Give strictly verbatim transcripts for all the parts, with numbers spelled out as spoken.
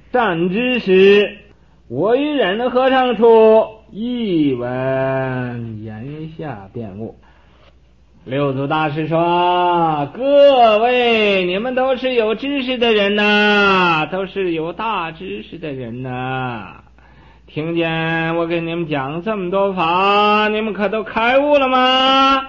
善知识，我与人合唱处，一闻言下便悟。六祖大师说，各位你们都是有知识的人呐，都是有大知识的人呐，听见我给你们讲这么多法，你们可都开悟了吗？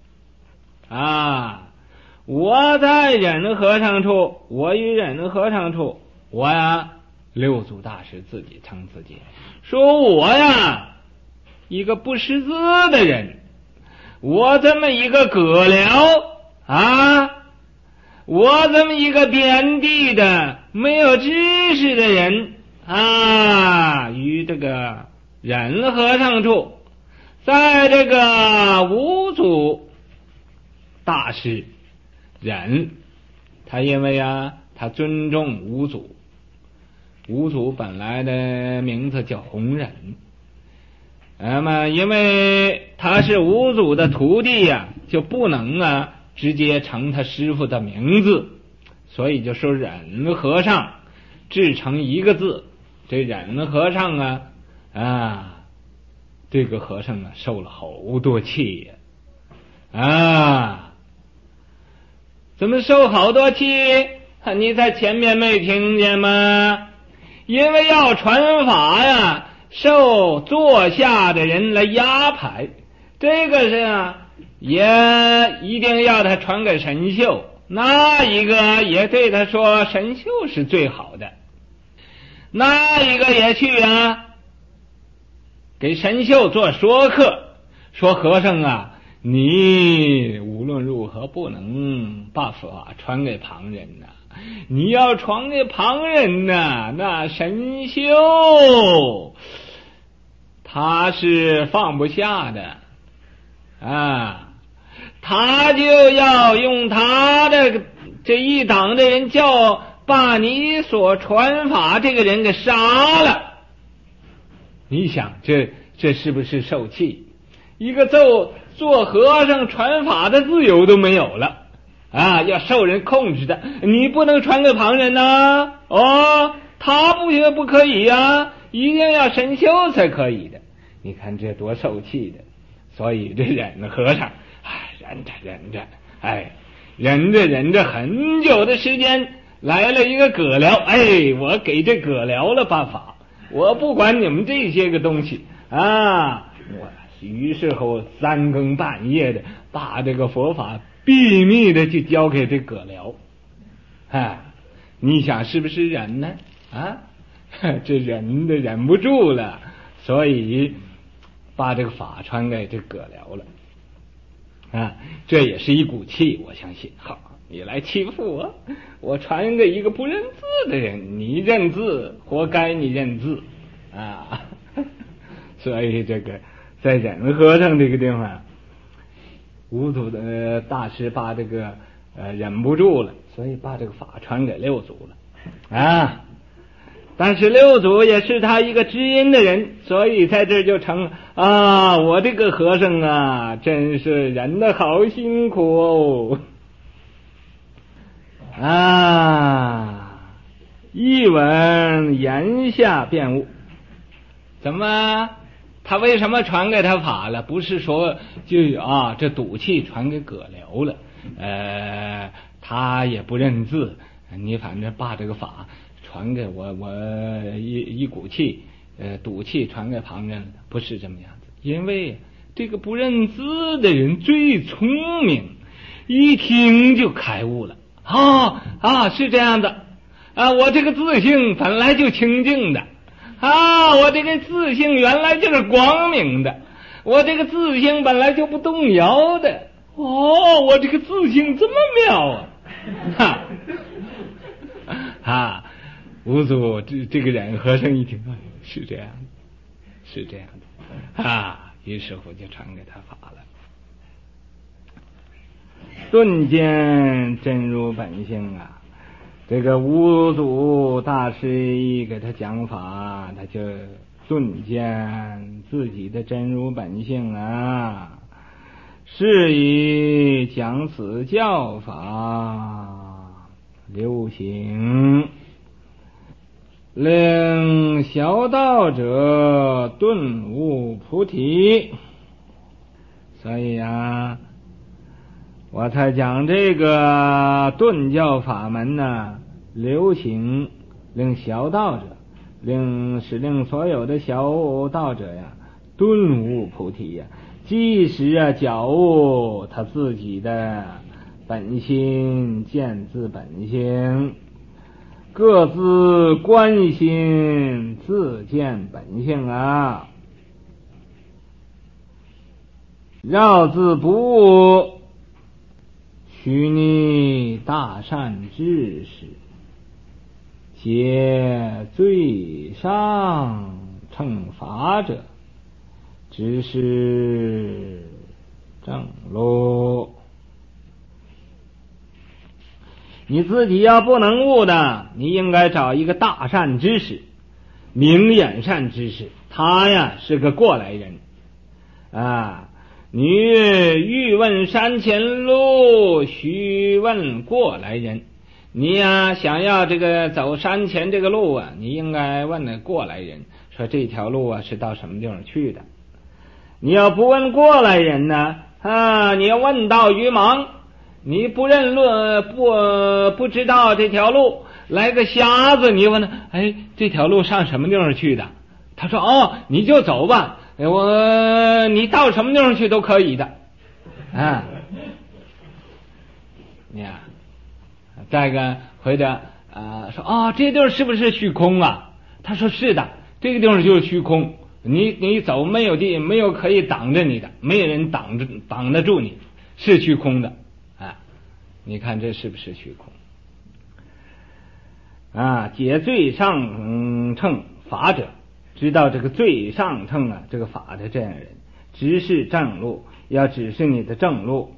啊，我在忍和尚处，我与忍和尚处，我呀，六祖大师自己称自己，说我呀，一个不识字的人，我这么一个葛僚啊，我这么一个边地的没有知识的人啊，与这个忍和尚处，在这个五祖大师忍，他因为啊，他尊重五祖，五祖本来的名字叫弘忍，那么因为他是五祖的徒弟呀、啊，就不能啊直接称他师父的名字，所以就说忍和尚，制成一个字。这忍和尚啊啊，这个和尚啊受了好多气呀 啊, 啊，怎么受好多气？你在前面没听见吗？因为要传法呀，受座下的人来压排，这个是啊，也一定要他传给神秀，那一个也对他说神秀是最好的，那一个也去啊，给神秀做说客，说和尚啊，你无论如何不能把法传给旁人呐、啊，你要传给旁人呐、啊，那神秀他是放不下的啊，他就要用他的这一党的人叫把你所传法这个人给杀了。你想这这是不是受气？一个做做和尚传法的自由都没有了啊，要受人控制的，你不能传给旁人呐、啊、哦，他不行不可以啊，一定要神秀才可以的。你看这多受气的，所以这忍和尚哎忍着忍着，哎忍着忍着很久的时间，来了一个葛僚，哎我给这葛僚了办法，我不管你们这些个东西啊，我于是后三更半夜的把这个佛法秘密的去交给这葛僚，哎，你想是不是忍呢？啊，这忍的忍不住了，所以把这个法传给这葛僚了啊，这也是一股气，我相信。好，你来欺负我，我传给一个不认字的人，你认字，活该你认字啊！所以这个在忍和尚这个地方，五祖的大师把这个呃忍不住了，所以把这个法传给六祖了啊。但是六祖也是他一个知音的人，所以在这就成啊，我这个和尚啊，真是忍得好辛苦哦啊！一闻言下便悟，怎么？他为什么传给他法了？不是说就啊，这赌气传给葛僚了，呃，他也不认字，你反正把这个法传给我，我一一股气，呃，赌气传给旁人了，不是这么样子。因为这个不认字的人最聪明，一听就开悟了。啊啊，是这样的啊，我这个自性本来就清净的。啊，我这个自性原来就是光明的，我这个自性本来就不动摇的。哦，我这个自性这么妙啊！哈，啊，五祖这这个忍和尚一听，是这样的，是这样的啊，于是乎就传给他法了。顿见真如本性啊！这个五祖大师一给他讲法，他就顿见自己的真如本性啊，是以讲此教法流行。 令小道者顿悟菩提。所以啊，我才讲这个顿教法门呢，流行令小道者，令使令所有的小道者呀顿悟菩提呀，即使啊觉悟他自己的本心，见自本性，各自观心，自见本性啊，绕自不悟，须逆大善知识，皆最上乘法者，只是正路。你自己要不能悟的，你应该找一个大善知识，明眼善知识，他呀是个过来人啊。你欲问山前路，须问过来人。你呀想要这个走山前这个路啊，你应该问那过来人，说这条路啊是到什么地方去的。你要不问过来人呢，啊，你要问道于盲，你不认路，不不知道这条路，来个瞎子，你问他，哎，这条路上什么地方去的？他说，哦，你就走吧，我你到什么地方去都可以的，啊，你呀，再一个回答啊，说啊、哦，这地方是不是虚空啊？他说是的，这个地方就是虚空，你你走没有地，没有可以挡着你的，没有人挡着挡得住你，是虚空的。你看这是不是虚空啊？解最上乘法者，知道这个最上乘啊，这个法的这样人，直是正路，要指示你的正路。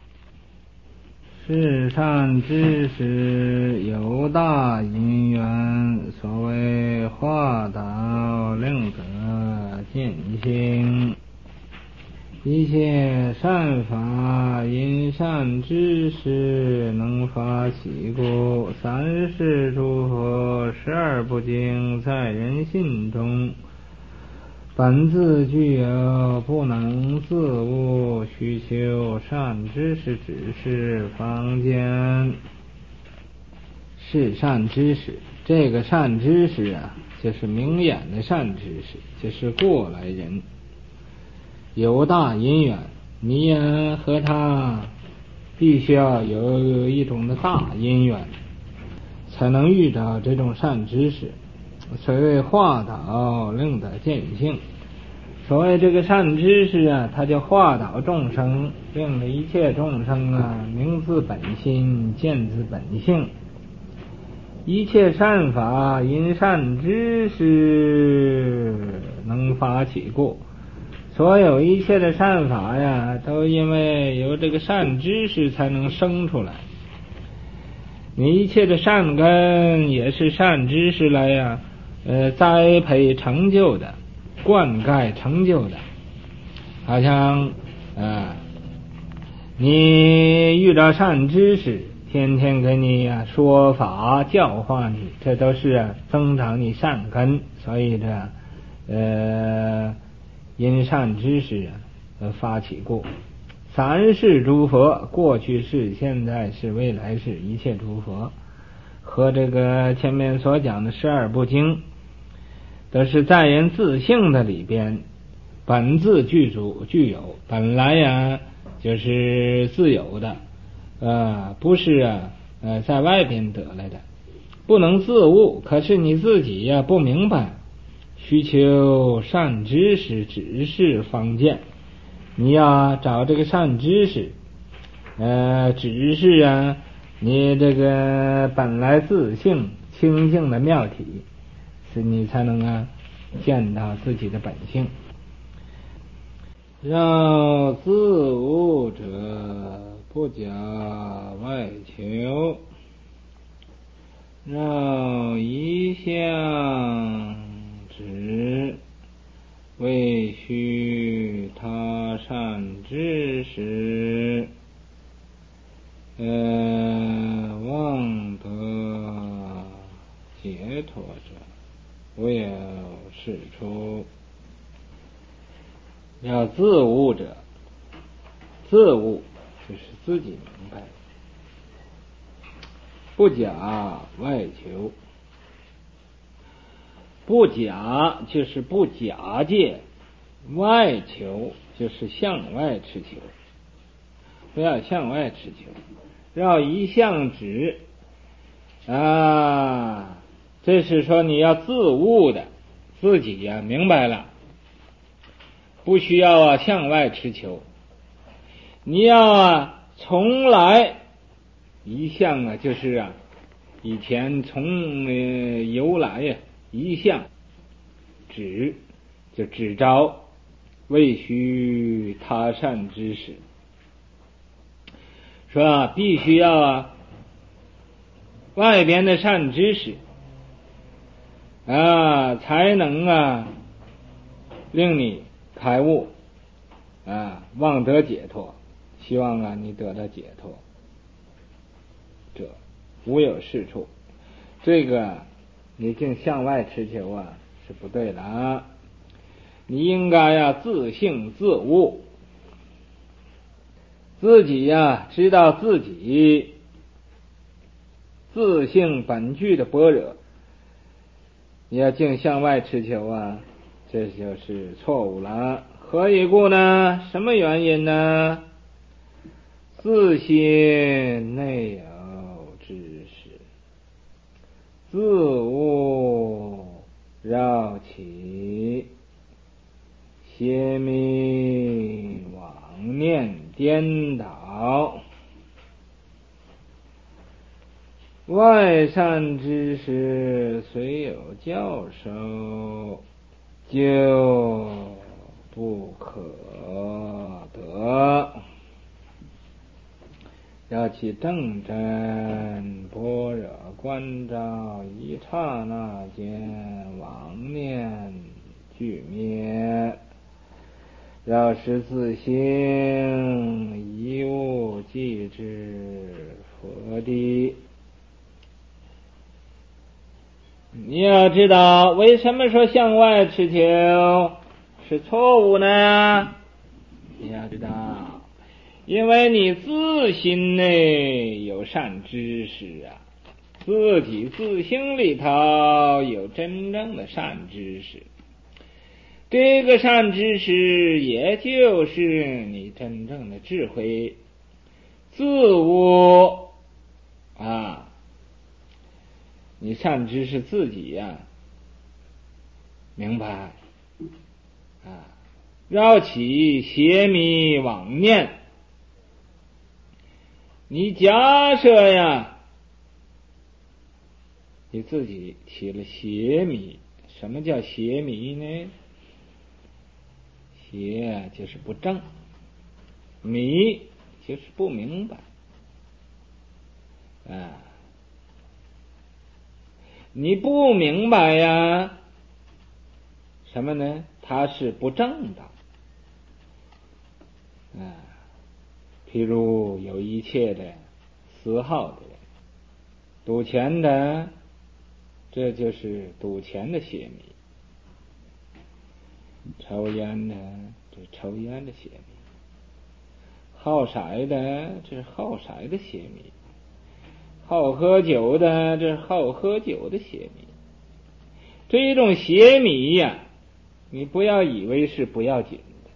世善知识有大因缘，所谓化导令得见性。一切善法因善知识能发起故，三世诸佛十二部经在人心中，本自具有，不能自悟，须求善知识指示方见。是善知识，这个善知识啊，就是明眼的善知识，就是过来人。有大因缘，你也和他必须要有一种的大因缘，才能遇到这种善知识。所谓化导令得见性，所谓这个善知识啊，它叫化导众生，令一切众生啊明自本心，见自本性。一切善法因善知识能发起故，所有一切的善法呀，都因为有这个善知识才能生出来。你一切的善根也是善知识来呀，呃，栽培成就的，灌溉成就的。好像啊，你遇到善知识，天天给你呀、啊、说法教化你，这都是、啊、增长你善根。所以这呃。因善知识而发起故，三世诸佛，过去世、现在世、未来世，一切诸佛和这个前面所讲的十二部经，都是在人自性的里边，本自具足具有，本来呀就是自有的，呃，不是啊，呃，在外边得来的，不能自悟。可是你自己呀不明白。需求善知识指示方见，你要找这个善知识，呃，指示啊，你这个本来自性清净的妙体，是你才能啊见到自己的本性。让自悟者不假外求，让一向指为须他善知识，呃，望得解脱者。 无有是处。要自悟者，自悟就是自己明白，不假外求，不假就是不假借，外求就是向外持求，不要向外持求，要一向止啊，这是说你要自悟的，自己呀、啊、明白了，不需要啊向外持求，你要啊从来一向啊就是啊以前从、呃、由来呀、啊、一向止就只着未须他善知识，说啊必须要啊外边的善知识啊才能啊令你开悟啊望得解脱，希望啊你得到解脱，这无有是处，这个你净向外持求啊是不对的啊，你应该呀、啊、自性自悟，自己呀、啊、知道自己自性本具的般若，你要净向外持求啊，这就是错误了。何以故呢？什么原因呢？自心内有知识，自悟绕起，邪迷妄念颠倒，外善知识虽有教授，就不可得。要起正真般若观照，一刹那间妄念俱灭，要使自性一物即知佛地。你要知道为什么说向外持求是错误呢？你要知道，因为你自心内有善知识啊，自己自性里头有真正的善知识，这个善知识也就是你真正的智慧，自悟啊，你善知识自己呀、啊、明白啊，绕起邪迷妄念，你假设呀你自己起了邪迷。什么叫邪迷呢？邪就是不正，迷就是不明白啊，你不明白呀什么呢？它是不正的啊，譬如有一切的私好的人，赌钱的，这就是赌钱的邪迷；抽烟的，这是抽烟的邪迷；好色的，这是好色的邪迷；好喝酒的，这是好喝酒的邪迷。这一种邪迷呀、啊，你不要以为是不要紧的，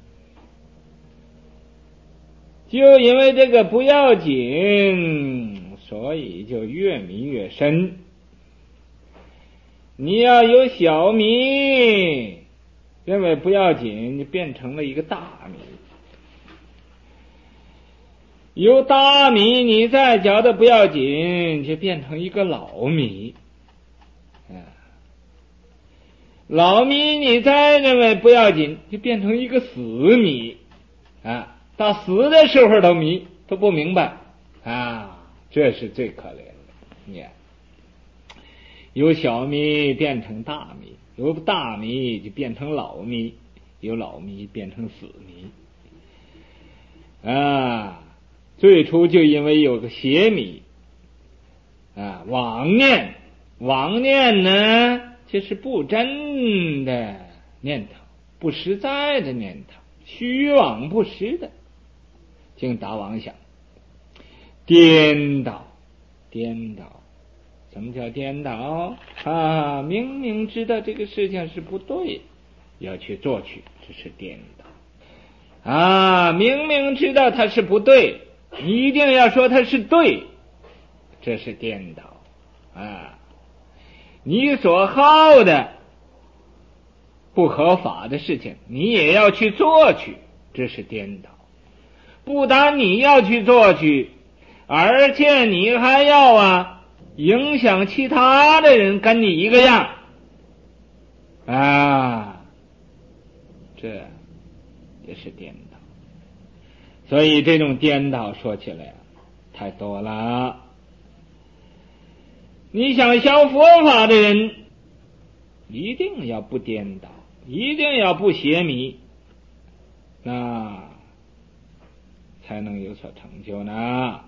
就因为这个不要紧，所以就越迷越深。你要有小迷，认为不要紧，就变成了一个大迷；有大迷，你再觉得不要紧，就变成一个老迷。老迷你再认为不要紧，就变成一个死迷啊！到死的时候都迷，都不明白啊！这是最可怜的。你看，有小迷变成大迷，有大迷就变成老迷，有老迷变成死迷啊！最初就因为有个邪迷啊，妄念，妄念呢就是不真的念头，不实在的念头，虚妄不实的，竟打妄想，颠倒，颠倒。什么叫颠倒啊？明明知道这个事情是不对，要去做去，这是颠倒啊！明明知道它是不对，你一定要说它是对，这是颠倒啊！你所好的不合法的事情，你也要去做去，这是颠倒。不但你要去做去，而且你还要啊影响其他的人跟你一个样啊，这也是颠倒。所以这种颠倒说起来太多了。你想学佛法的人，一定要不颠倒，一定要不邪迷，那才能有所成就呢。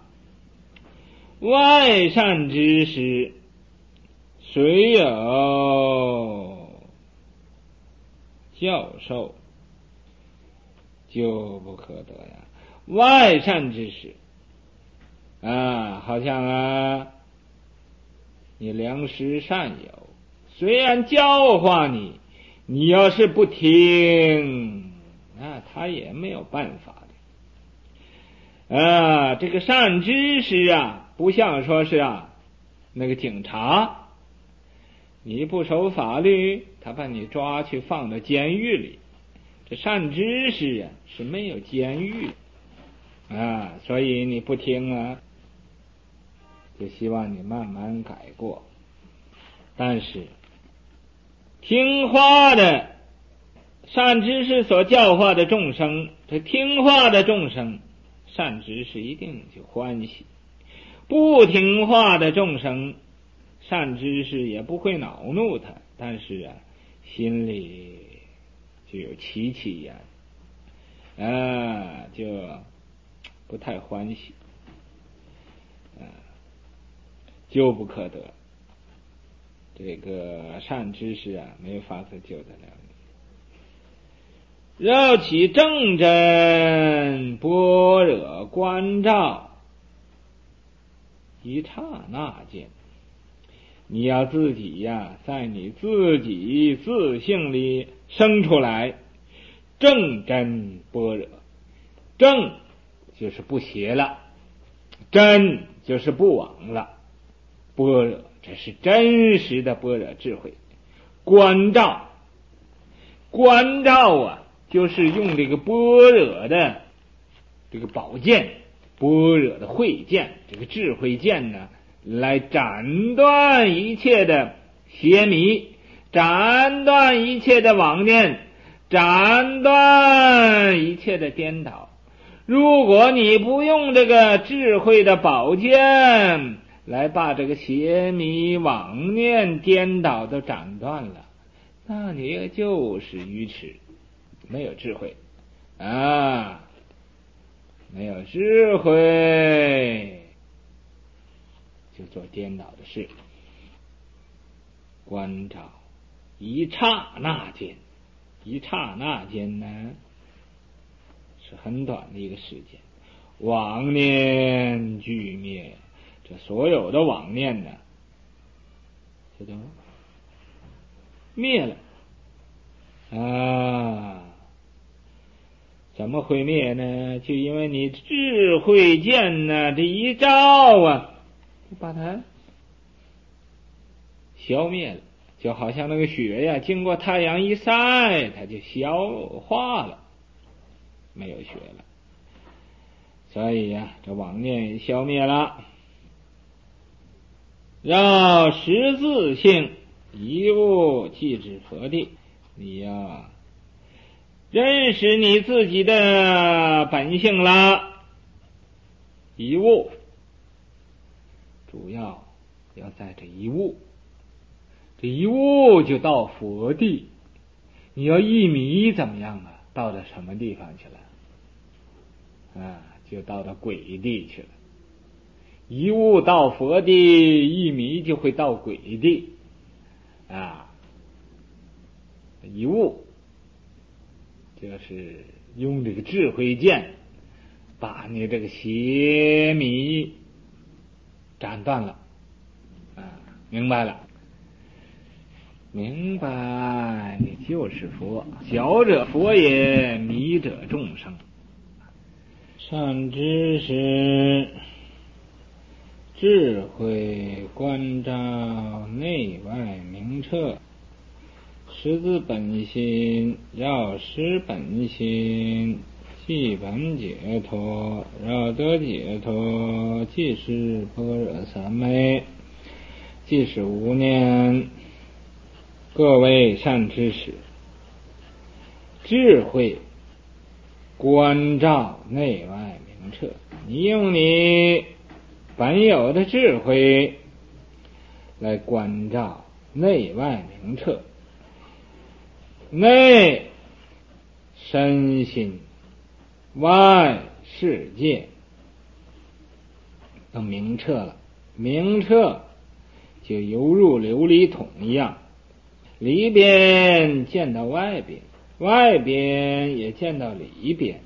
外善之师，虽有教授，就不可得呀。外善之师啊，好像啊，你良师善友，虽然教化你，你要是不听，那他也没有办法的。啊，这个善知识啊，不像说是啊，那个警察，你不守法律，他把你抓去放到监狱里。这善知识啊，是没有监狱啊，所以你不听啊，就希望你慢慢改过。但是听话的善知识所教化的众生，这听话的众生，善知识一定就欢喜；不听话的众生，善知识也不会恼怒他，但是啊，心里就有戚戚焉，啊，就不太欢喜，啊，救不可得。这个善知识啊，没法子救得了你。要起正真般若观照，一刹那间，你要自己呀、啊，在你自己自性里生出来正真般若。正就是不邪了，真就是不妄了，般若这是真实的般若智慧。观照，观照啊，就是用这个般若的这个宝剑，般若的慧剑，这个智慧剑呢，来斩断一切的邪迷，斩断一切的妄念，斩断一切的颠倒。如果你不用这个智慧的宝剑来把这个邪迷妄念颠倒都斩断了，那你就是愚痴，没有智慧啊，没有智慧就做颠倒的事。观照一刹那间，一刹那间呢是很短的一个时间，妄念俱灭，这所有的妄念呢，这都灭了啊！怎么会灭呢？就因为你智慧剑呢，这一照啊，就把它消灭了，就好像那个雪呀，经过太阳一晒，它就消化了，没有雪了。所以呀、啊，这妄念消灭了，要识自性，一物即知佛地。你要认识你自己的本性了，一物主要要在这一物，这一物就到佛地。你要一迷怎么样啊？到了什么地方去了？啊，就到了鬼地去了。一物到佛地，一迷就会到鬼地啊。 一悟，就是用这个智慧剑把你这个邪迷斩断了啊，明白了，明白，你就是佛，小者佛也，迷者众生。善知识，智慧观照内外明彻，识自本心，要识本心，即本解脱，要得解脱，即是般若三昧，即是无念。各位善知识，智慧观照内外明彻，你用你本有的智慧来观照内外明彻，内身心，外世界都明彻了，明彻就犹如琉璃桶一样，里边见到外边，外边也见到里边，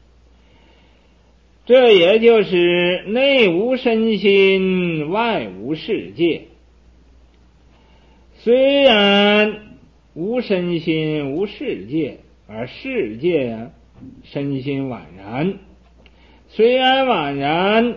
这也就是内无身心，外无世界。虽然无身心无世界，而世界啊身心宛然，虽然宛然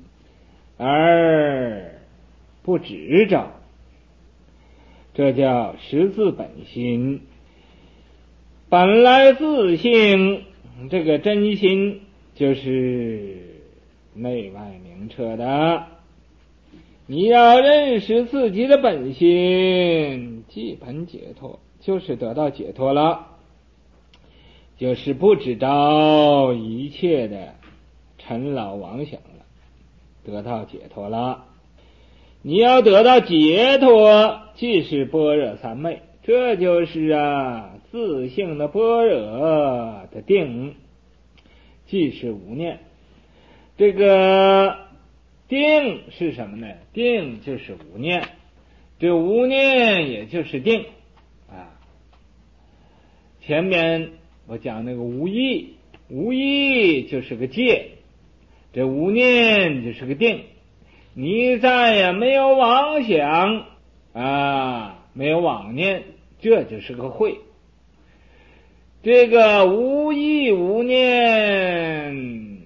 而不执着，这叫识自本心，本来自性，这个真心就是内外明彻的。你要认识自己的本心，即本解脱，就是得到解脱了，就是不知道一切的尘劳妄想了，得到解脱了。你要得到解脱，即是般若三昧，这就是啊自性的般若的定，即是无念。这个定是什么呢？定就是无念，这无念也就是定啊。前面我讲那个无意，无意就是个戒，这无念就是个定。你再也没有妄想啊，没有妄念，这就是个慧。这个无意无念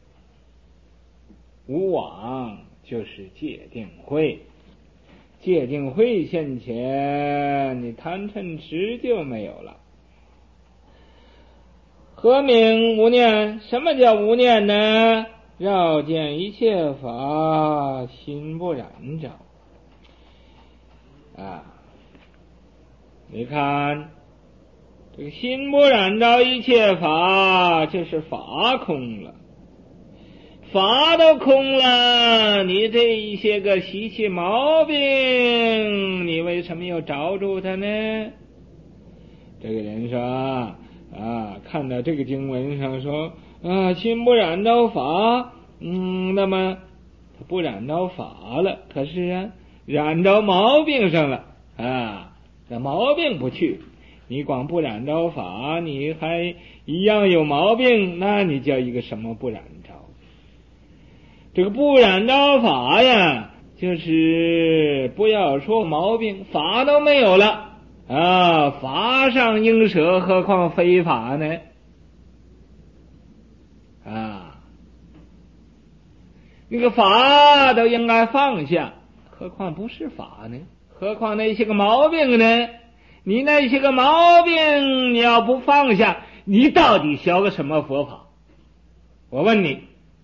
无妄，就是戒定慧。戒定慧现前，你贪嗔痴就没有了。何名无念？什么叫无念呢？绕见一切法，心不染着啊！你看，这个心不染着一切法，就是法空了。法都空了，你这一些个习气毛病，你为什么要找住它呢？这个人说啊，看到这个经文上说啊，心不染着法，嗯，那么他不染着法了，可是啊，染着毛病上了啊，这毛病不去，你光不染着法，你还一样有毛病，那你叫一个什么不染着？这个不染着法呀，就是不要说毛病，法都没有了啊，法上应舍，何况非法呢？啊，那个法都应该放下，何况不是法呢？何况那些个毛病呢？你那些个毛病你要不放下，你到底学个什么佛法？我问你，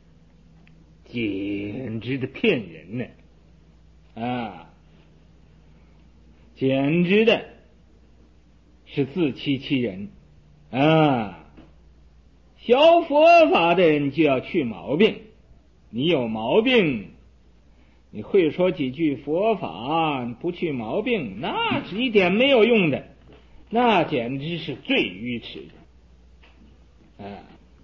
简直的骗人呢！啊，简直的是自欺欺人啊！学佛法的人就要去毛病，你有毛病，你会说几句佛法，不去毛病，那是一点没有用的，那简直是最愚痴的啊！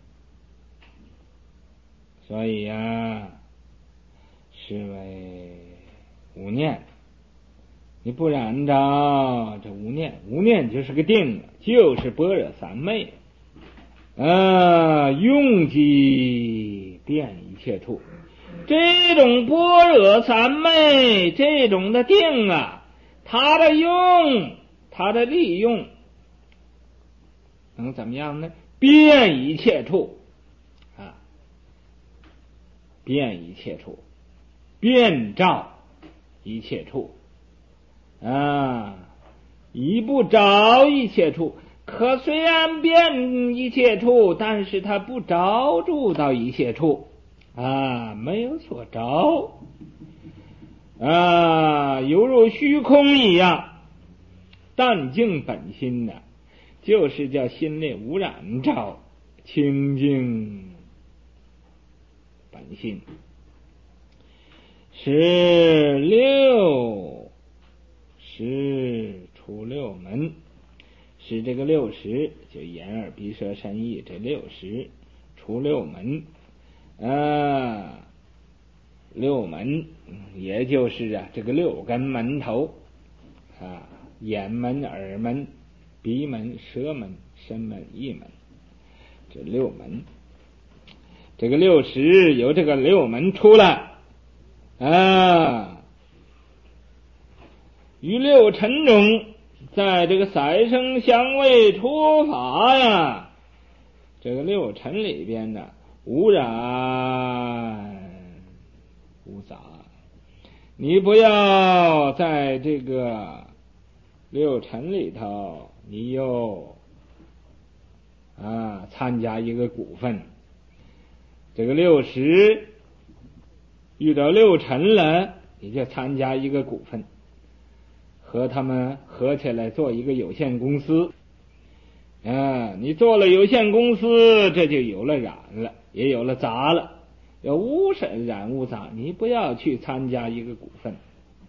所以呀、啊，是为无念， 你不然着这无念，无念就是个定，就是般若三昧。啊，用即遍一切处。这种般若三昧，这种的定啊，它的用，它的利用，能怎么样呢？遍一切处啊，遍一切处，遍照一切处啊，一不着一切处。可虽然遍一切处，但是它不着住到一切处啊，没有所着啊，犹如虚空一样。淡净本心呢、啊，就是叫心里无染着清净本心。十六十出六门，是这个六十，就眼耳鼻舌身意这六十出六门啊，六门也就是啊这个六根门头啊，眼门、耳门、鼻门、舌门、身门、意门，这六门，这个六十由这个六门出来啊，于六尘中，在这个色声香味触法呀，这个六尘里边呢，无染无杂。你不要在这个六尘里头，你又啊参加一个股份。这个六十遇到六尘了，你就参加一个股份，和他们合起来做一个有限公司啊，你做了有限公司，这就有了染了，也有了杂了，有无染染无杂，你不要去参加一个股份，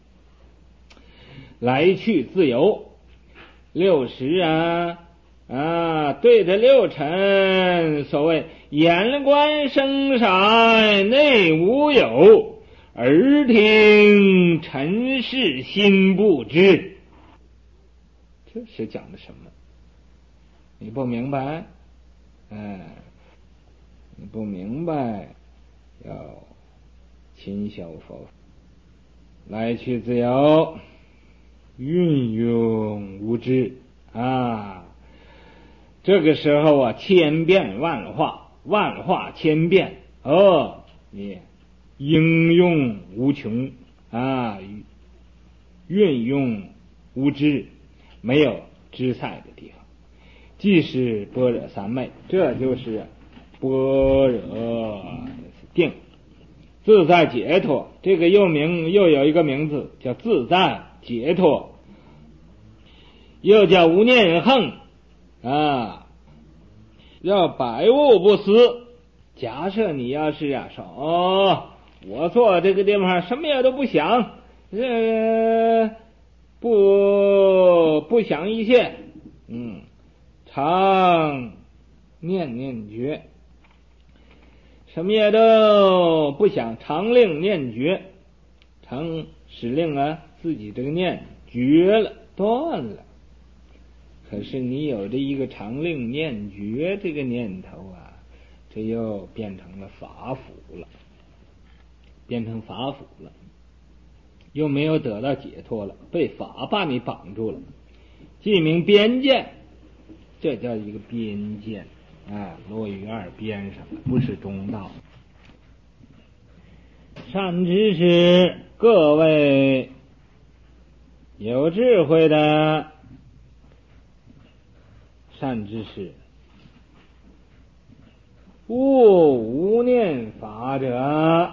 来去自由。六十啊啊，对着六尘，所谓眼观生杀内无有，耳听尘世心不知，这是讲的什么？你不明白？哎，你不明白，要勤修佛法，来去自由，运用无知啊。这个时候啊，千变万化，万化千变哦，你应用无穷啊，运用无知，没有知赛的地方。即是般若三昧，这就是般若定，自在解脱。这个又名又有一个名字叫自在解脱，又叫无念横啊，要百物不思。假设你要是啊说哦，我坐这个地方什么也都不想，呃，不不想一切，嗯，常念念觉，什么也都不想，常令念觉，常使令啊自己这个念绝了，断了。可是你有这一个常令念觉这个念头啊，这又变成了法府了，变成法府了，又没有得到解脱了，被法把你绑住了，即名边见，这叫一个边见啊，落于二边上，不是中道。善知识，各位有智慧的善知识，悟无念法者，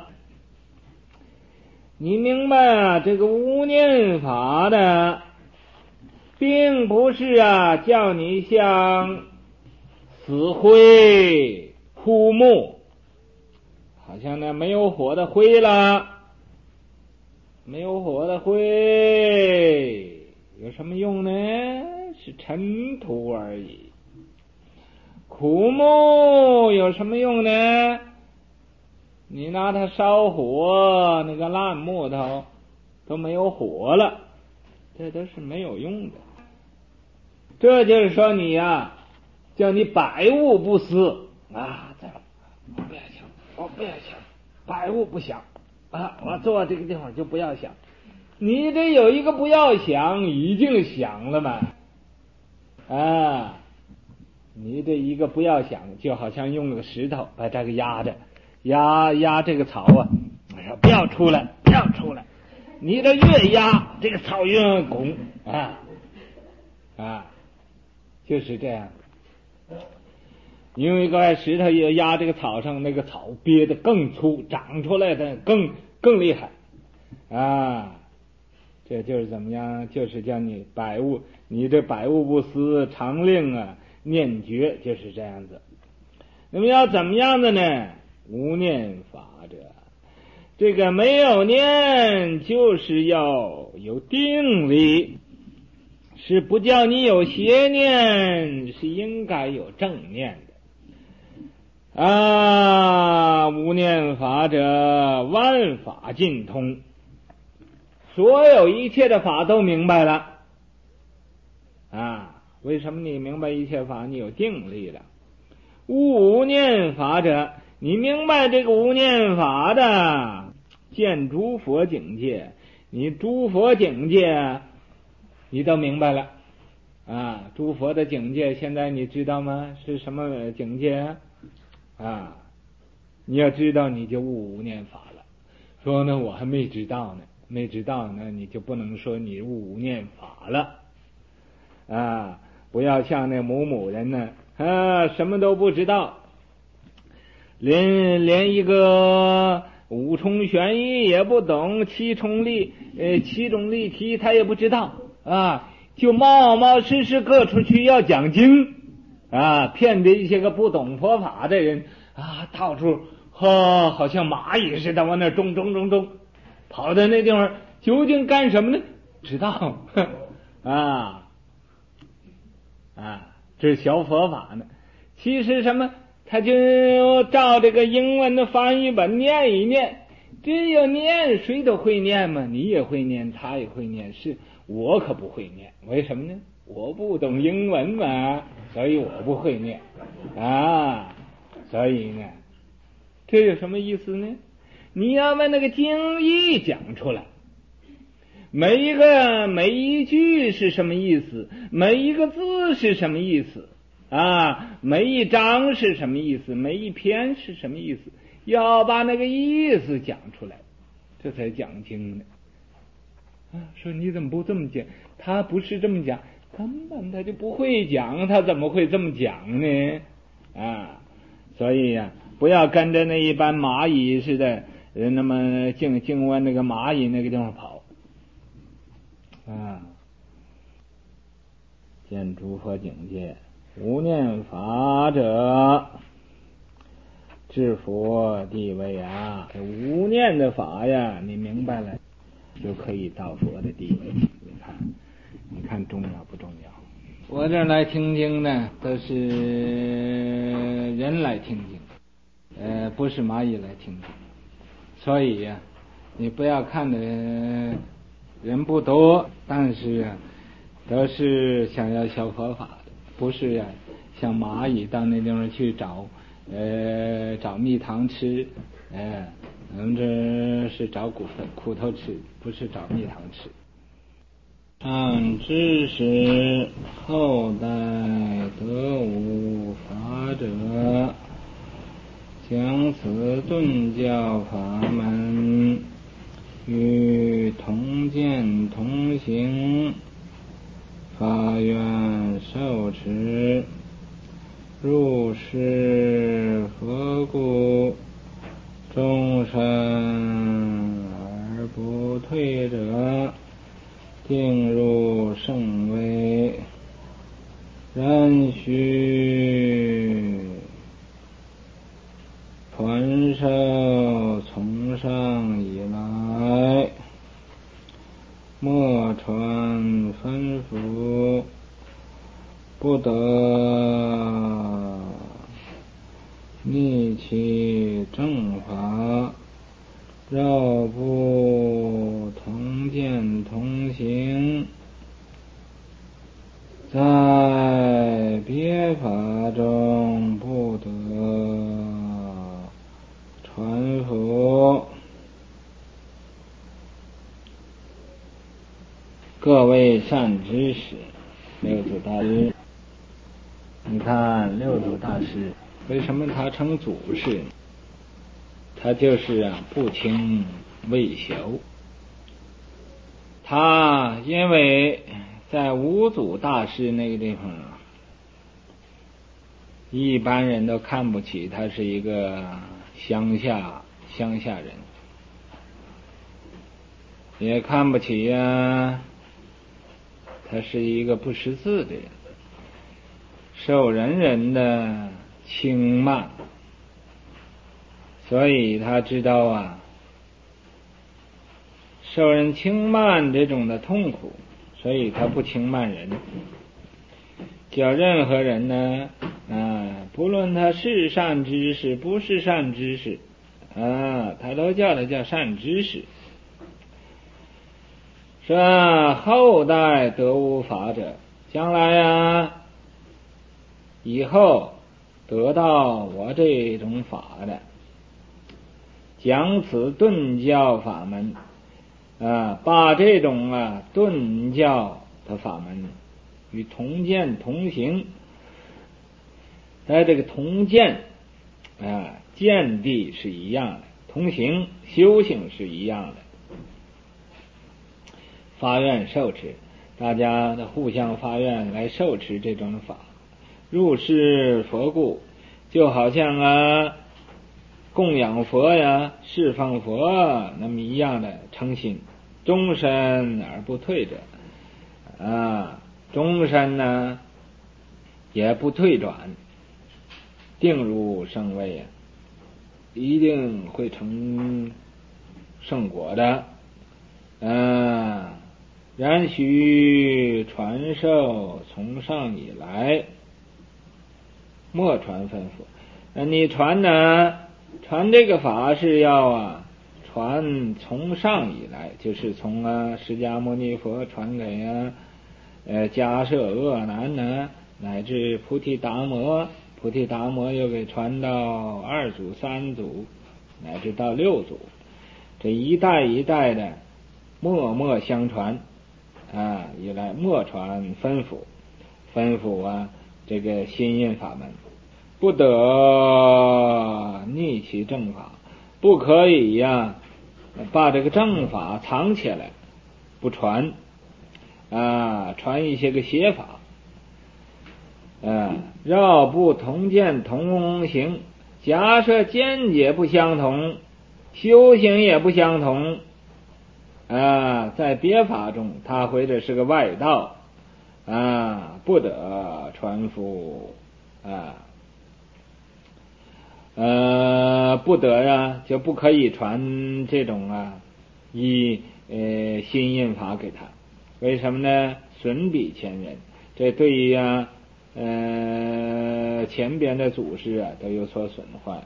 你明白啊？这个无念法的，并不是啊叫你像死灰枯木，好像那没有火的灰了，没有火的灰有什么用呢？是尘土而已。枯木有什么用呢？你拿它烧火，那个烂木头都没有火了这都是没有用的。这就是说你呀、啊，叫你百物不思啊，这我不要想，我不要想，百物不想啊，我坐这个地方就不要想。你这有一个不要想，已经想了嘛啊，你这一个不要想，就好像用了个石头把这个压着，压压这个草啊，我说不要出来，不要出来。你这越压，这个草越拱啊啊，就是这样。因为一块石头也压这个草上，那个草憋得更粗，长出来的更更厉害啊。这就是怎么样？就是叫你百物，你这百物不思，常令啊念觉，就是这样子。那么要怎么样的呢？无念法者，这个没有念，就是要有定力，是不叫你有邪念，是应该有正念的啊。无念法者，万法尽通。所有一切的法都明白了啊！为什么你明白一切法？你有定力了。无念法者，你明白这个无念法的，见诸佛境界，你诸佛境界你都明白了啊！诸佛的境界现在你知道吗？是什么境界啊？你要知道你就悟无念法了。说呢我还没知道呢，没知道呢，你就不能说你悟无念法了啊！不要像那某某人呢啊，什么都不知道，连连一个五重玄义也不懂，七重力呃七种例题他也不知道啊，就冒冒失失各处去要讲经啊，骗的一些个不懂佛法的人啊，到处呵好像蚂蚁似的往那中中中中跑到那地方，究竟干什么呢？知道啊啊，这是学佛法呢。其实什么，他就照这个英文的翻译本念一念，只有念谁都会念嘛，你也会念，他也会念，是我可不会念。为什么呢？我不懂英文嘛，所以我不会念啊。所以呢，这有什么意思呢？你要把那个经义讲出来，每一个每一句是什么意思，每一个字是什么意思啊，每一章是什么意思，每一篇是什么意思，要把那个意思讲出来，这才讲经呢啊。说你怎么不这么讲？他不是这么讲，根本他就不会讲，他怎么会这么讲呢啊？所以呀、啊，不要跟着那一般蚂蚁似的，那么净净往那个蚂蚁那个地方跑啊。见诸佛境界，无念法者，至佛地位啊！这无念的法呀，你明白了，就可以到佛的地位。你看，你看重要不重要？我这来听经呢，都是人来听经，呃，不是蚂蚁来听经。所以呀、啊，你不要看的人不多，但是啊，都是想要学佛法的，不是啊，像蚂蚁到那地方去找，呃，找蜜糖吃，呃，我们这是找苦头苦头吃，不是找蜜糖吃。上知识后代得无法者，将此顿教法门与同见同行，发愿受持，入世佛故，终身而不退者，定入圣位。然须传授从上以来，莫传吩咐，不得逆其正法，绕不同见同行， 各位善知识，六祖大师，你看六祖大师为什么他称祖师？他就是啊不轻未朽。他因为在五祖大师那个地方啊，一般人都看不起他是一个乡下乡下人，也看不起呀、啊，他是一个不识字的人，受人人的轻慢，所以他知道啊，受人轻慢这种的痛苦，所以他不轻慢人，叫任何人呢啊，不论他是善知识不是善知识啊，他都叫他叫善知识。说后代得无法者，将来呀，以后得到我这种法的，讲此顿教法门啊，把这种啊顿教的法门与同见同行，在这个同见啊见地是一样的，同行修行是一样的，发愿受持，大家的互相发愿来受持这种法，入世佛故，就好像啊供养佛呀侍奉佛那么一样的诚心，终身而不退者啊，终身呢也不退转，定入圣位啊，一定会成圣果的啊。然须传授从上以来，莫传吩咐。那你传呢？传这个法是要啊，传从上以来，就是从啊释迦牟尼佛传给啊呃迦摄恶男呢，乃至菩提达摩，菩提达摩又给传到二祖、三祖，乃至到六祖，这一代一代的默默相传。啊，以来莫传吩咐，吩咐啊，这个心印法门，不得逆其正法，不可以呀、啊，把这个正法藏起来，不传，啊，传一些个邪法，啊，绕不同见同行，假设见解不相同，修行也不相同。啊，在别法中，他或者是个外道啊，不得传付啊，呃，不得呀，就不可以传这种啊，以呃心印法给他。为什么呢？损彼前人，这对于啊呃前边的祖师啊都有所损坏，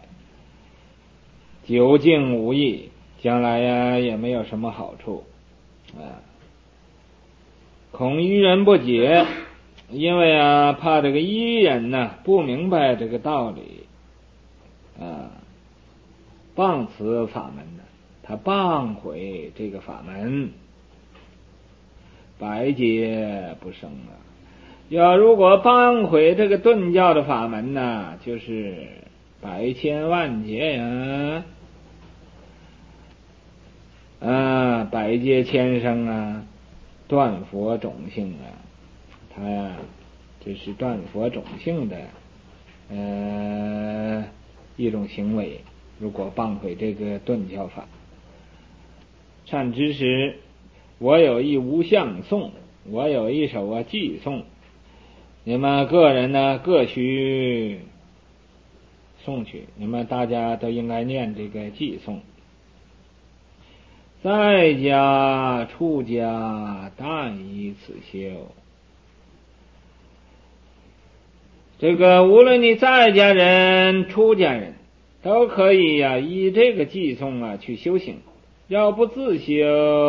究竟无益。将来呀也没有什么好处啊，恐愚人不解，因为啊怕这个愚人呢不明白这个道理啊，谤此法门呢，他谤毁这个法门，百劫不生啊。要如果谤毁这个顿教的法门呢，就是百千万劫呀。啊，百劫千生啊，断佛种性啊，他呀，这是断佛种性的呃一种行为。如果谤毁这个顿教法，善知识，我有一无相颂，我有一首啊偈颂，你们个人呢各需诵去，你们大家都应该念这个偈颂。在家出家但以此修，这个无论你在家人出家人都可以呀、啊，以这个偈颂啊去修行。要不自修，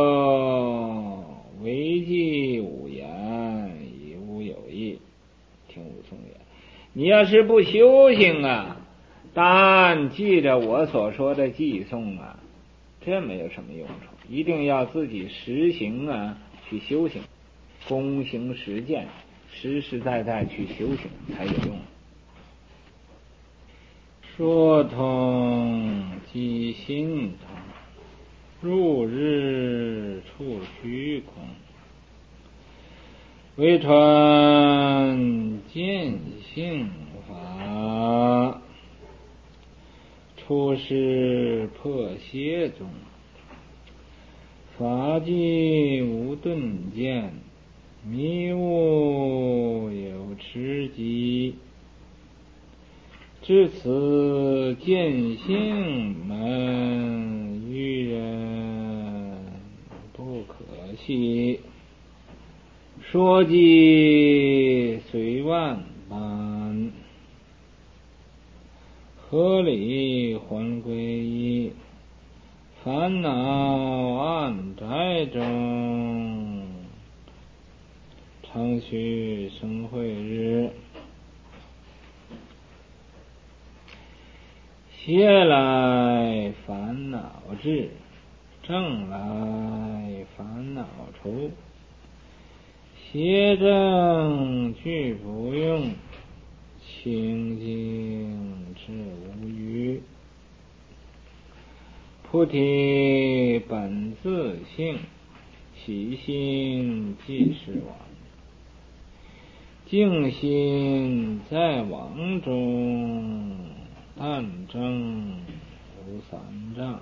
违记五言，以无有益，听无从言。你要是不修行啊，但记着我所说的偈颂啊，这没有什么用处，一定要自己实行啊，去修行。 躬行实践，实实在在去修行才有用。 说通即心通，入日处虚空，为传见性法，出世破邪宗，法纪无顿见，迷悟有痴机。至此见性门，愚人不可惜。说即随万般，合理还归一。烦恼暗宅中，常须生慧日。邪来烦恼至，正来烦恼除。邪正俱不用，清净至无余。菩提本自性，起心即是往。净心在往中，但正无三障。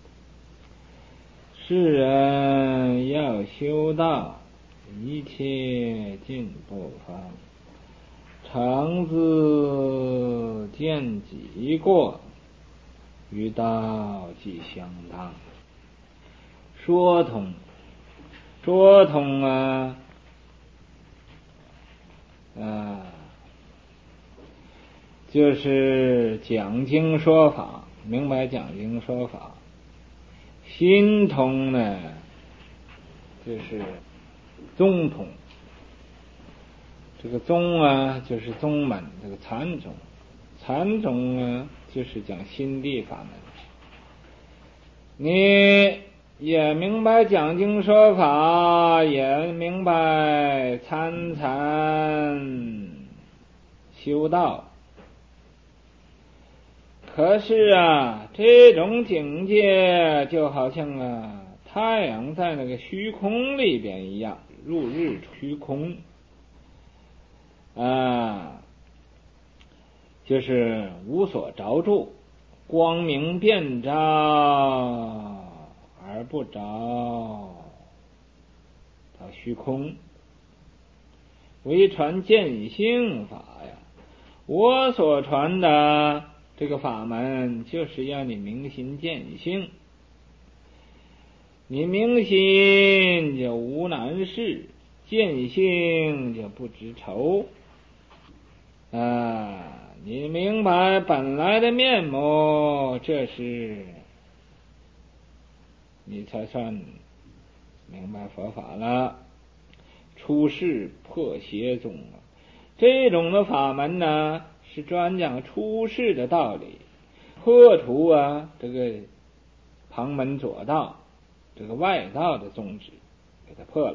世人要修道，一切尽不妨。常自见己过，与道即相当。说通，说通啊，啊，就是讲经说法，明白讲经说法。心通呢，就是宗通。这个宗啊，就是宗门，这个禅宗。禅宗啊，就是讲心地法门。你也明白讲经说法，也明白参禅修道，可是啊，这种境界就好像啊，太阳在那个虚空里边一样，入日虚空啊，就是无所着住，光明遍照而不着到虚空。为传见性法呀，我所传的这个法门就是要你明心见性。你明心就无难事，见性就不知愁啊！你明白本来的面目，这是你才算明白佛法了。出世破邪宗啊，这种的法门呢，是专讲出世的道理，破除啊这个旁门左道，这个外道的宗旨，给它破了。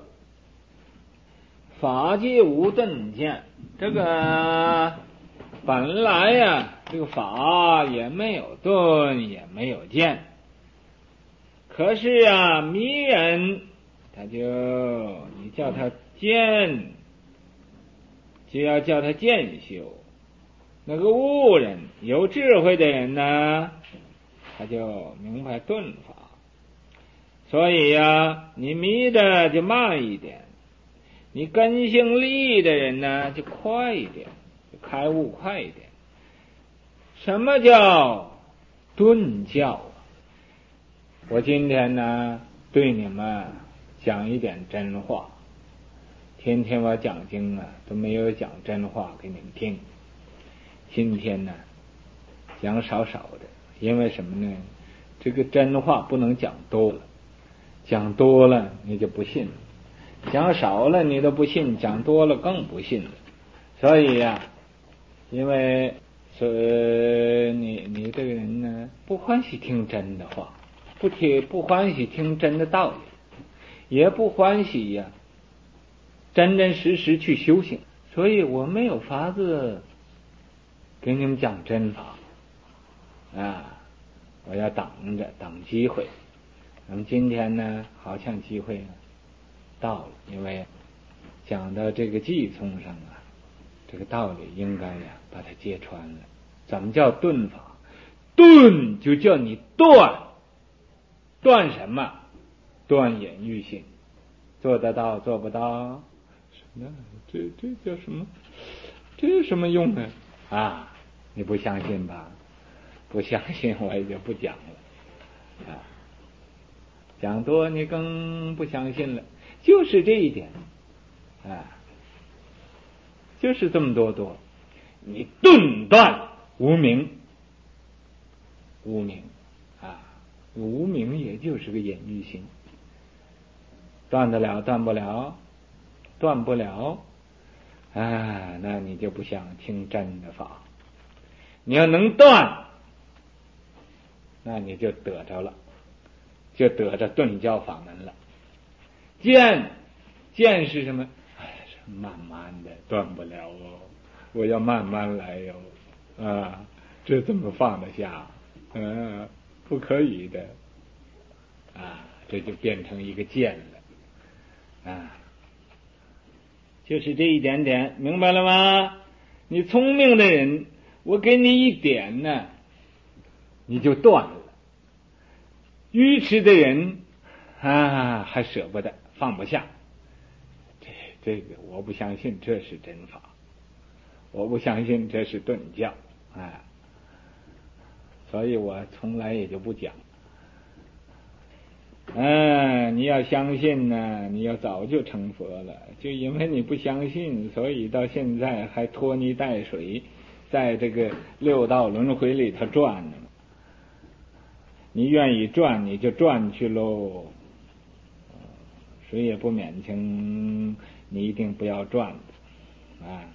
法界无顿见，这个本来呀、啊，这个法也没有顿，也没有见，可是啊，迷人他就你叫他见，就要叫他见修。那个悟人有智慧的人呢，他就明白顿法。所以呀、啊，你迷的就慢一点，你根性利的人呢就快一点，就开悟快一点。什么叫顿教啊？我今天呢对你们讲一点真话，天天我讲经啊都没有讲真话给你们听，今天呢讲少少的，因为什么呢？这个真话不能讲多了，讲多了你就不信了，讲少了你都不信，讲多了更不信了。所以呀、啊，因为说你你这个人呢不欢喜听真的话，不听不欢喜听真的道理，也不欢喜呀、 真真实实去修行，所以我没有法子给你们讲真法啊，我要等着等机会。那么今天呢，好像机会呢到了，因为讲到这个计从上啊，这个道理应该呀把它揭穿了。怎么叫顿法？顿就叫你断，断什么？断眼欲心。做得到做不到？什么？这这叫什么？这有什么用呢？啊，你不相信吧？不相信我也就不讲了啊。讲多你更不相信了，就是这一点啊，就是这么多多。你顿断无明，无明啊，无明也就是个眼欲心，断得了断不了，断不了啊，那你就不想听真的法。你要能断，那你就得着了，就得着顿教法门了。见见是什么？哎，是慢慢的，断不了哦，我要慢慢来哟、哦，啊，这怎么放得下？嗯、啊，不可以的，啊，这就变成一个见了，啊，就是这一点点，明白了吗？你聪明的人，我给你一点呢，你就断了。愚痴的人啊，还舍不得，放不下。这这个我不相信这是真法，我不相信这是顿教，啊，所以我从来也就不讲。嗯，你要相信呢，你要早就成佛了。就因为你不相信，所以到现在还拖泥带水，在这个六道轮回里头转呢。你愿意转，你就转去喽，谁也不勉强你一定不要转的啊。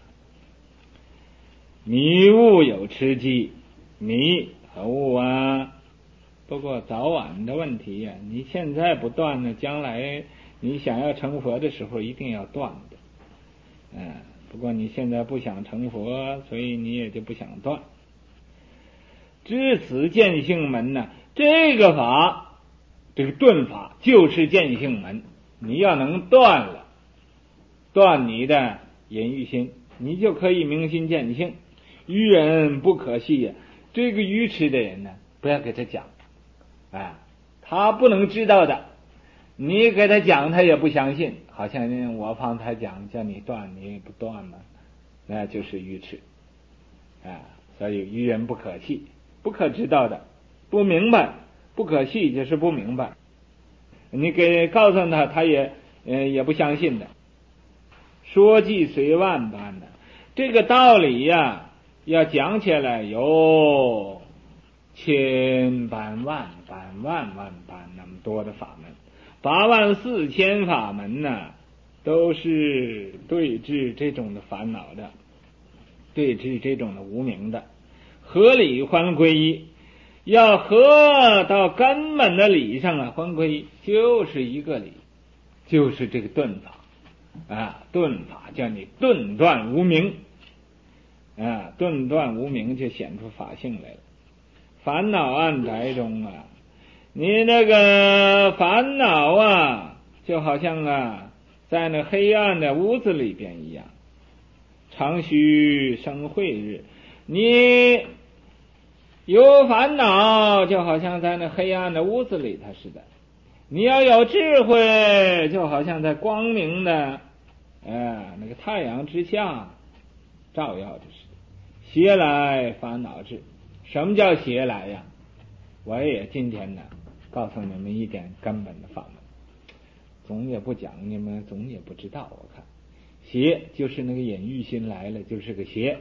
迷悟有痴机，迷和悟啊。不过早晚的问题呀、啊，你现在不断呢，将来你想要成佛的时候一定要断的。嗯，不过你现在不想成佛，所以你也就不想断。知此见性门呢，这个法，这个顿法就是见性门。你要能断了，断你的淫欲心，你就可以明心见性。愚人不可戏呀，这个愚痴的人呢，不要给他讲。啊，他不能知道的，你给他讲他也不相信，好像我帮他讲叫你断你不断嘛，那就是愚痴啊。所以愚人不可戏，不可知道的，不明白，不可戏就是不明白，你给告诉他他也呃也不相信的。说计随万般的这个道理呀，要讲起来有千般万般万万般那么多的法门，八万四千法门呢，都是对治这种的烦恼的，对治这种的无明的。合理还归一，要合到根本的理上啊，还归一就是一个理，就是这个顿法啊，顿法叫你顿断无明啊，顿断无明就显出法性来了。烦恼暗宅中啊，你那个烦恼啊，就好像啊，在那黑暗的屋子里边一样。常须生慧日，你有烦恼，就好像在那黑暗的屋子里头似的。你要有智慧，就好像在光明的，呃，那个太阳之下照耀着似的。邪来烦恼至。什么叫邪来呀？我也今天呢，告诉你们一点根本的法门，总也不讲，你们总也不知道。我看邪就是那个眼欲心来了，就是个邪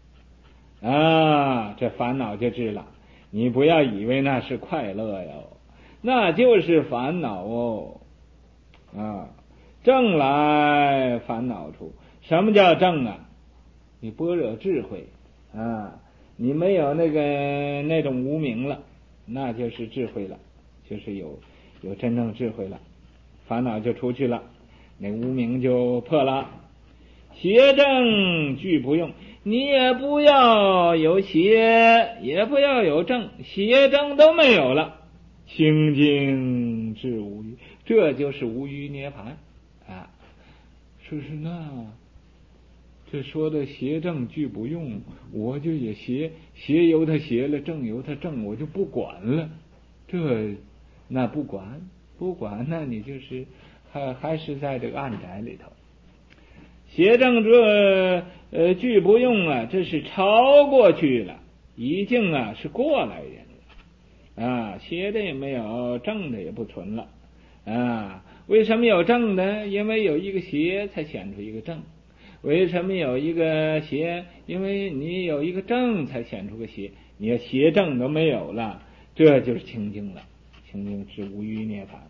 啊，这烦恼就治了。你不要以为那是快乐哟，那就是烦恼哦啊。正来烦恼出，什么叫正啊？你般若智慧啊。你没有那个那种无明了，那就是智慧了，就是有有真正智慧了，烦恼就出去了。 那无明就破了。邪正俱不用，你也不要有邪，也不要有正，邪正都没有了，清净至无余，这就是无余涅盘啊！说是那这说的邪正俱不用，我就也邪邪由他邪了，正由他正，我就不管了。这那不管不管，那你就是还还是在这个暗宅里头。邪正这呃俱不用啊，这是超过去了，已经啊是过来人了啊，邪的也没有，正的也不存了啊。为什么有正的？因为有一个邪才显出一个正。为什么有一个邪？因为你有一个正才显出个邪，你要邪正都没有了，这就是清净了，清净是无余涅槃。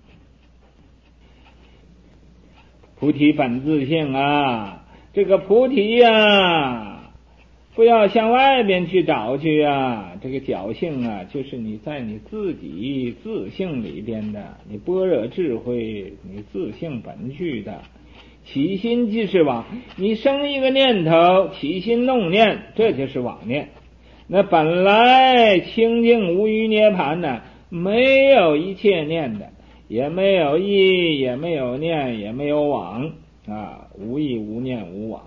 菩提本自性啊，这个菩提呀，不要向外边去找去啊，这个侥幸啊，就是你在你自己自性里边的，你般若智慧，你自性本具的。起心即是妄，你生一个念头，起心动念，这就是妄念。那本来清净无余涅盘呢，没有一切念的，也没有意，也没有念，也没有妄啊，无意无念无妄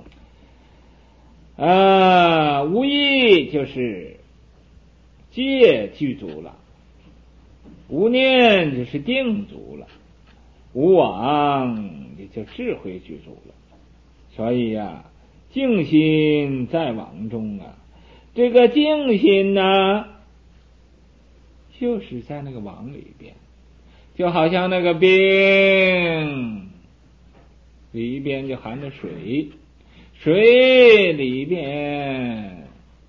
啊，无意就是戒具足了，无念就是定足了，无妄也就智慧具足了。所以呀、啊，静心在妄中啊，这个静心呢，就是在那个网里边，就好像那个冰里边就含着水，水里边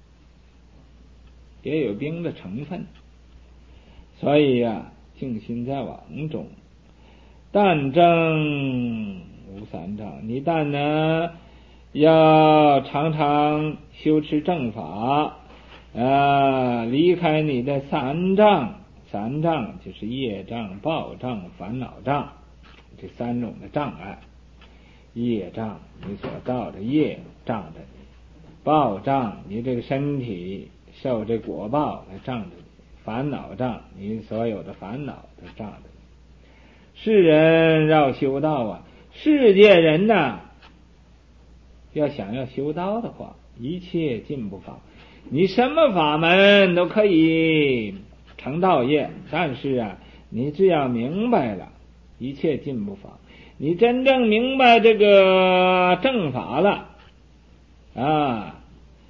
也有冰的成分。所以呀、啊，静心在网中，但正无三障。你但呢要常常修持正法啊，离开你的三障。三障就是业障、报障、烦恼障，这三种的障碍。业障你所造的业障着你，报障你这个身体受这果报来障着你，烦恼障你所有的烦恼都障着你。世人要修道啊，世界人呐，要想要修道的话，一切尽不妨。你什么法门都可以成道业，但是啊，你只要明白了，一切尽不妨。你真正明白这个正法了啊，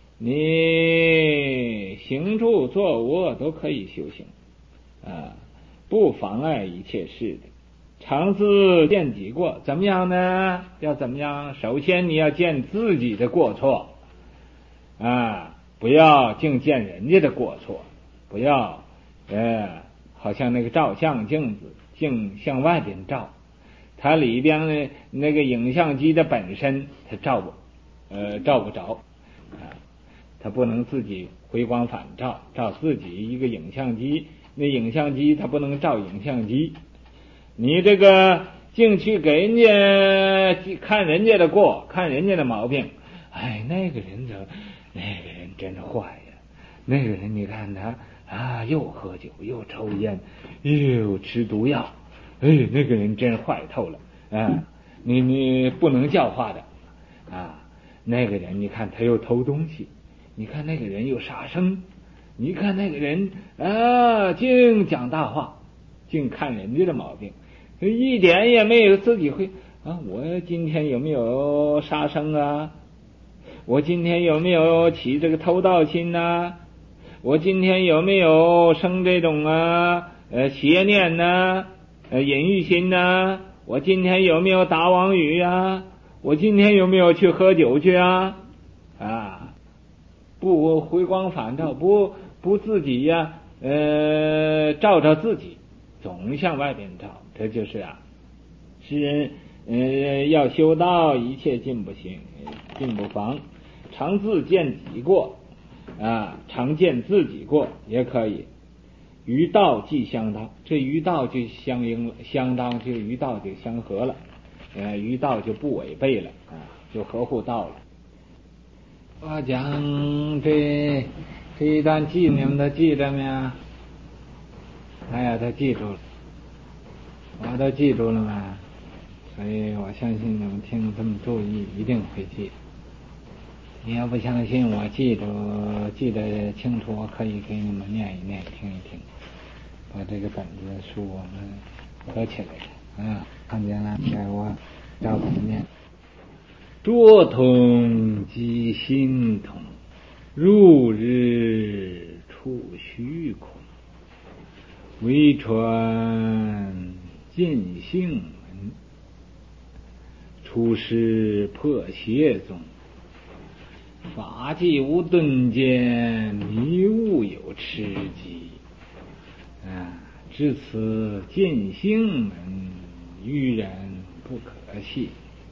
你行住坐卧都可以修行啊，不妨碍一切事的。常自见己过，怎么样呢？要怎么样？首先你要见自己的过错啊，不要净见人家的过错，不要呃，好像那个照相镜子，净向外边照，它里边的那个影像机的本身它照不呃照不着啊，它不能自己回光返照，照自己一个影像机，那影像机它不能照影像机。你这个净去给人家看人家的过，看人家的毛病，哎，那个人怎么，那个人真坏呀！那个人你看他啊，又喝酒，又抽烟，又吃毒药，哎，那个人真坏透了啊！你你不能教化的啊！那个人你看他又偷东西，你看那个人又杀生，你看那个人啊，净讲大话，净看人家的毛病。一点也没有自己会啊！我今天有没有杀生啊？我今天有没有起这个偷盗心呐？我今天有没有生这种啊呃邪念呐、呃淫欲心呐？我今天有没有打妄语啊？我今天有没有去喝酒去啊？啊！不回光返照，不不自己呀、啊，呃照照自己，总向外边照。这就是啊，世人呃要修道，一切尽不行，尽不妨。常自见己过啊，常见自己过也可以。于道即相当，这于道就相应了，相当就于道就相合了。 呃，与道就不违背了啊，就合乎道了。我讲这这一段记，你们都记着没有？哎呀，都记住了，我都记住了嘛，所以我相信你们听这么注意，一定会记。你要不相信我记住记得清楚，我可以给你们念一念，听一听，把这个本子书我们合起来啊，看见了？给我照本念。浊通即心通，入日出虚空，微传尽性门，出世破邪宗。法纪无顿见，迷悟有痴机。啊，至此尽性门，愚人不可信。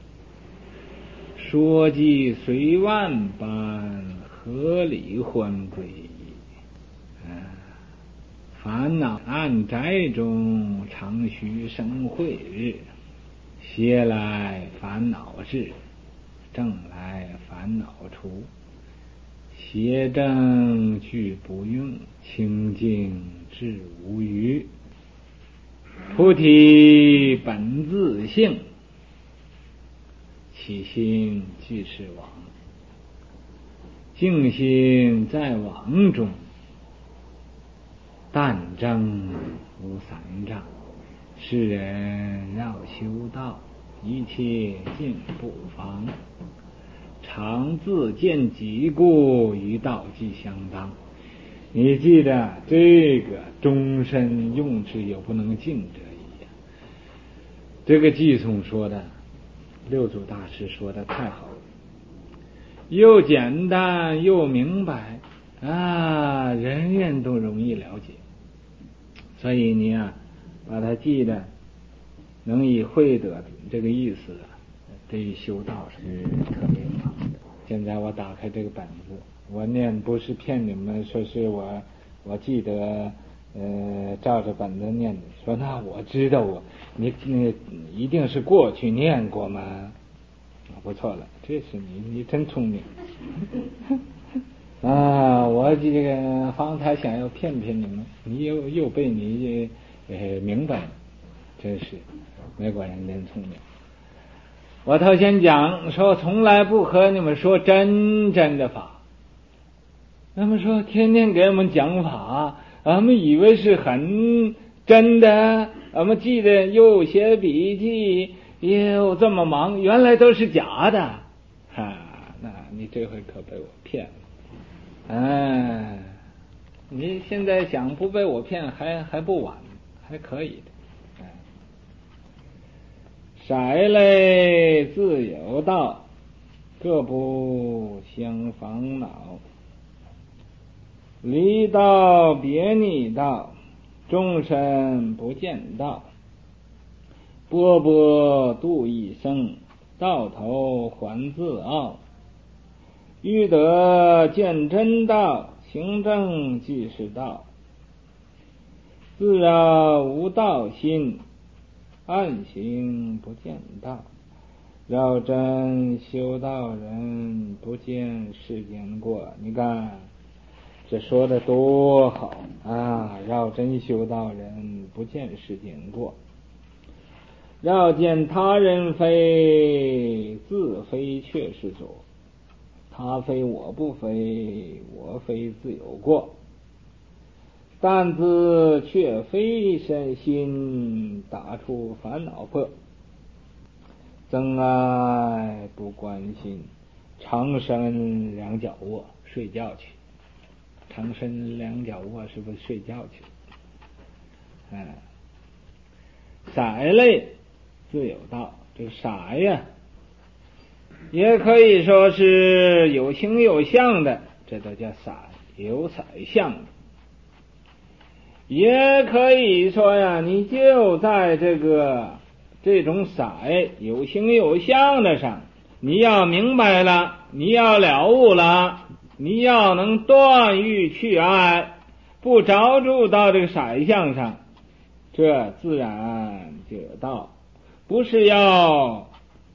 说即随万般，合理混归。啊，烦恼暗宅中，常须生慧日。邪来烦恼至，正来烦恼除。邪正俱不用，清净至无余。菩提本自性，起心即是王。净心在王中，但争无三障。世人要修道，一切尽不妨。常自见己故，与道即相当。你记得这个终身用之，有不能尽者也。这个偈颂说的，六祖大师说的太好了，又简单又明白啊，人人都容易了解。所以你啊，把它记得，能以会得这个意思啊，对于修道是特别好的。现在我打开这个本子，我念不是骗你们，说是我我记得呃照着本子念的，说那我知道我你你一定是过去念过吗？不错了，这是你你真聪明啊！我这个方才想要骗骗你们，你又又被你呃明白了，真是美国人真聪明。我头先讲说，从来不和你们说真正的法。那么说，天天给我们讲法，我们以为是很真的，我们记得又写笔记，又这么忙，原来都是假的。哈，那你这回可被我骗了。哎，你现在想不被我骗，还还不晚，还可以的。色类自有道，各不相妨恼。离道别逆道，众生不见道。波波度一生，到头还自傲。欲得见真道，行正即是道。自扰无道心，暗行不见道。绕真修道人，不见世间过。你看这说的多好啊！绕真修道人，不见世间过。绕见他人非，自非却是左。他非我不非，我非自有过。但自却非身心，打出烦恼破。憎爱不关心，长身两脚卧，睡觉去。长身两脚卧是不是睡觉去？嗯，色类自有道，这个色呀，也可以说是有形有相的，这都叫色，有色相的。也可以说呀，你就在这个这种色有形有相的上，你要明白了，你要了悟了，你要能断欲去爱，不着住到这个色相上，这自然就有道。不是要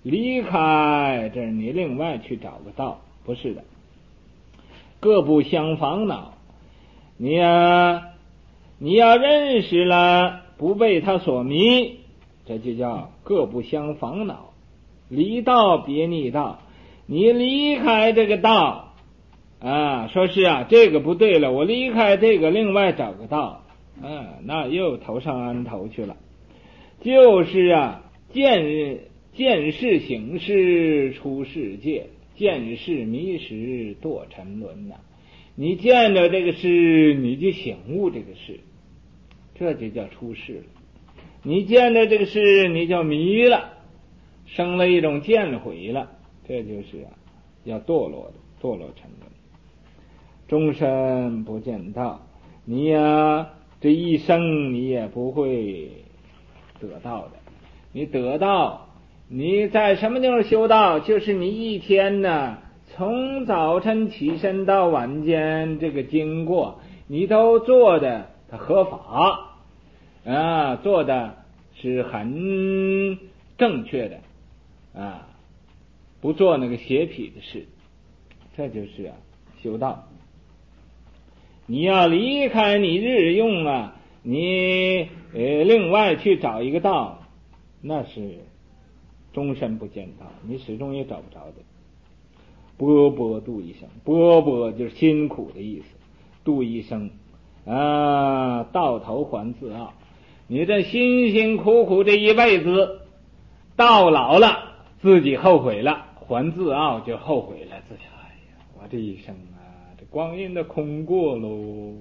离开，这是你另外去找个道，不是的。各不相妨恼，你呀，你要认识了，不被他所迷，这就叫各不相妨恼。离道别逆道，你离开这个道啊，说是啊，这个不对了，我离开这个，另外找个道，啊，那又头上安头去了。就是啊，见见事行事出世界，见事迷时堕沉沦呐、啊。你见着这个事，你就醒悟这个事，这就叫出世了。你见着这个事，你就迷了，生了一种见毁了，这就是啊，要堕落的，堕落沉沦。终身不见道，你呀，这一生你也不会得到的。你得到，你在什么地方修道？就是你一天呢，从早晨起身到晚间，这个经过你都做的合法啊，做的是很正确的啊，不做那个邪僻的事，这就是啊修道。你要离开你日用啊，你呃另外去找一个道，那是终身不见道，你始终也找不着的。波波度一生，波波就是辛苦的意思，度一生啊，到头还自傲。你这辛辛苦苦这一辈子，到老了自己后悔了，还自傲就后悔了自己。哎呀，我这一生啊，这光阴的空过喽，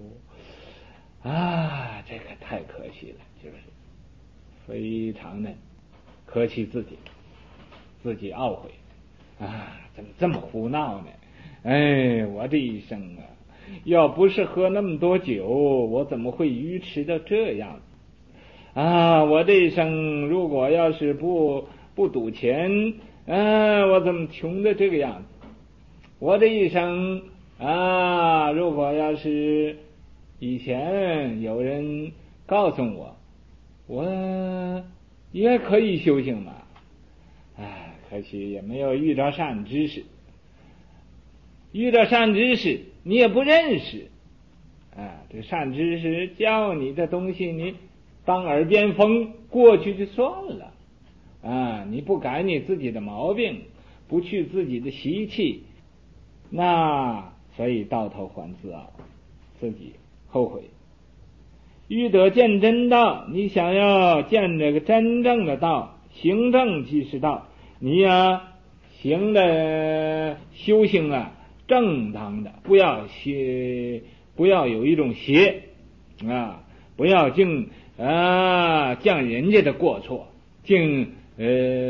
啊，这个太可惜了，就是非常的可惜自己，自己懊悔啊，怎么这么胡闹呢？哎，我这一生啊，要不是喝那么多酒，我怎么会愚痴到这样啊？我这一生如果要是不不赌钱，啊，我怎么穷的这个样子？我这一生啊，如果要是以前有人告诉我，我也可以修行嘛，哎，可惜也没有遇到善知识。遇到善知识，你也不认识啊！这善知识教你的东西，你当耳边风，过去就算了啊！你不改你自己的毛病，不去自己的习气，那所以到头还自傲，自己后悔。欲得见真道，你想要见这个真正的道，行正即是道。你呀，行的修行啊，正当的，不要邪，不要有一种邪啊，不要净啊降人家的过错，净呃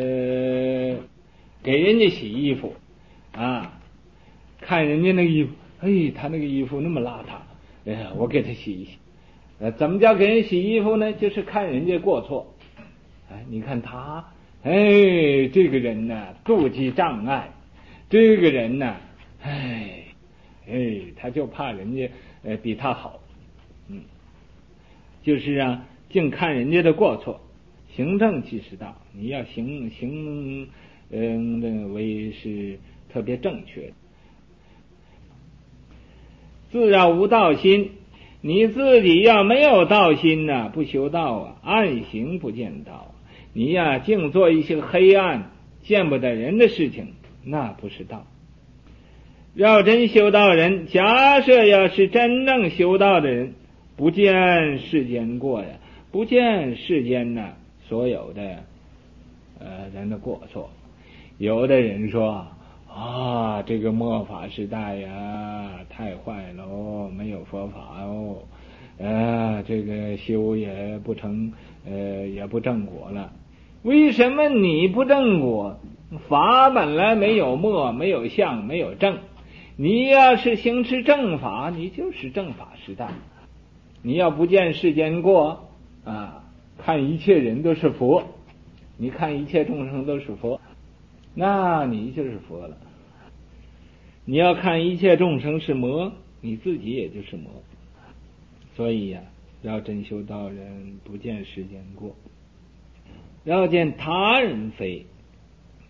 给人家洗衣服啊，看人家那个衣服，哎，他那个衣服那么邋遢，哎呀，我给他洗一洗。呃，怎么叫给人洗衣服呢？就是看人家过错。哎，你看他，哎，这个人呢，妒忌障碍，这个人呢，哎，哎，他就怕人家呃比他好，嗯，就是啊，净看人家的过错。行正即是道，你要行行，嗯，认为是特别正确的。自要无道心。你自己要没有道心呐、啊，不修道啊，暗行不见道。你呀、啊，净做一些黑暗、见不得人的事情，那不是道。要真修道人，假设要是真正修道的人，不见世间过呀，不见世间呢、啊、所有的呃人的过错。有的人说啊，这个末法时代呀，太坏喽，没有佛法哦，呃，这个修也不成，呃，也不正果了。为什么你不正果？法本来没有末，没有相，没有正。你要是行持正法，你就是正法时代。你要不见世间过啊，看一切人都是佛，你看一切众生都是佛。那你就是佛了。你要看一切众生是魔，你自己也就是魔。所以呀、啊，要真修道人，不见世间过，要见他人非。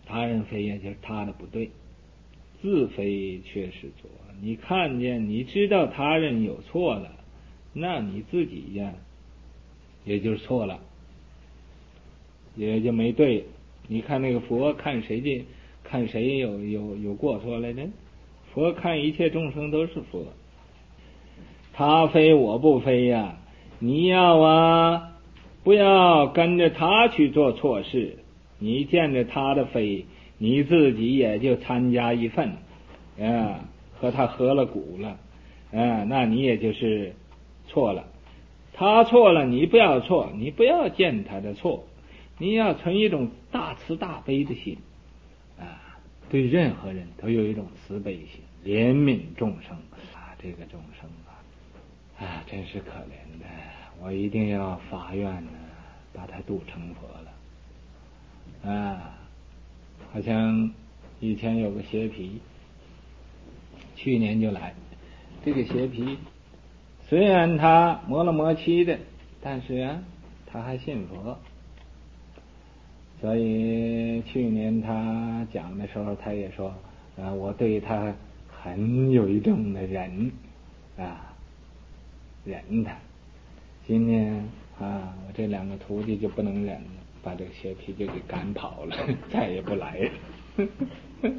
他人非也就是他的不对，自非却是错。你看见你知道他人有错了，那你自己呀也就是错了，也就没对。你看那个佛看谁的，看谁有有有过错来着？佛看一切众生都是佛，他非我不非呀，你要啊不要跟着他去做错事，你见着他的非，你自己也就参加一份啊，和他合了股了啊，那你也就是错了。他错了你不要错，你不要见他的错，你要存一种大慈大悲的心啊，对任何人都有一种慈悲心，怜悯众生啊，这个众生啊啊真是可怜的，我一定要发愿呢把他度成佛了啊。好像以前有个邪皮，去年就来，这个邪皮虽然他磨了磨漆的，但是啊他还信佛，所以去年他讲的时候他也说啊，我对他很有一种的忍啊，忍他。今年啊我这两个徒弟就不能忍了，把这个邪皮就给赶跑了，再也不来了